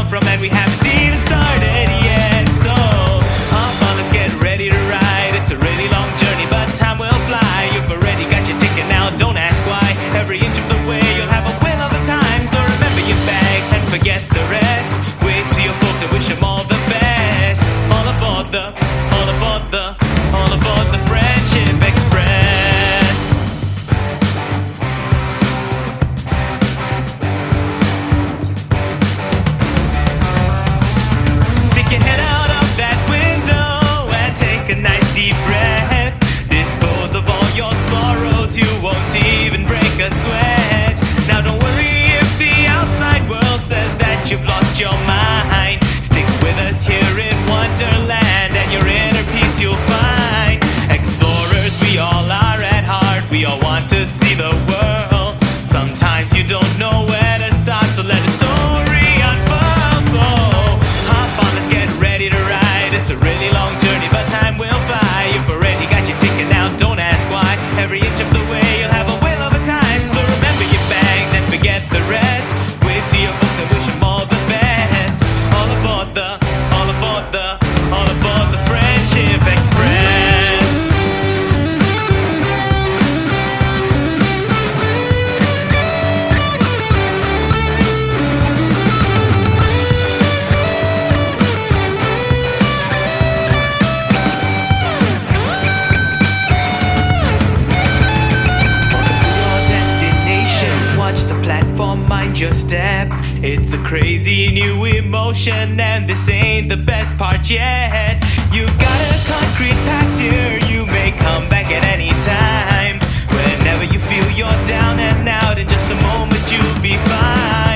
come from, and we haven't even started yet. So hop on, let's get ready to ride. It's a really long journey, but time will fly. You've already got your ticket now, don't ask why. Every inch of the way you'll have a whale of a time. So remember your bag and forget the rest. Wave to your folks and wish them all the best. All aboard the Friendship Express. Stick your head out of that window and take a nice deep breath. Dispose of all your sorrows, you won't even break a sweat. Now don't worry if the outside world says that you've lost your mind. Stick with us here in Wonderland, and your inner peace you'll find. Explorers, we all are at heart. We all want to see the world. Sometimes you don't know where to start, so let the story unfurl. So hop on, let's get ready to ride. It's a really long journey, but time will fly. You've already got your ticket now, don't ask why. Every inch of the way you'll have a whale of a time. So remember your bags and forget the rest. Wave to your folks and wish them all the best. All aboard the Friendship Express. Watch the platform, mind your step. It's a crazy new emotion, and this ain't the best part yet. You've got a concrete pass here, you may come back at any time. Whenever you feel you're down and out, in just a moment you'll be fine.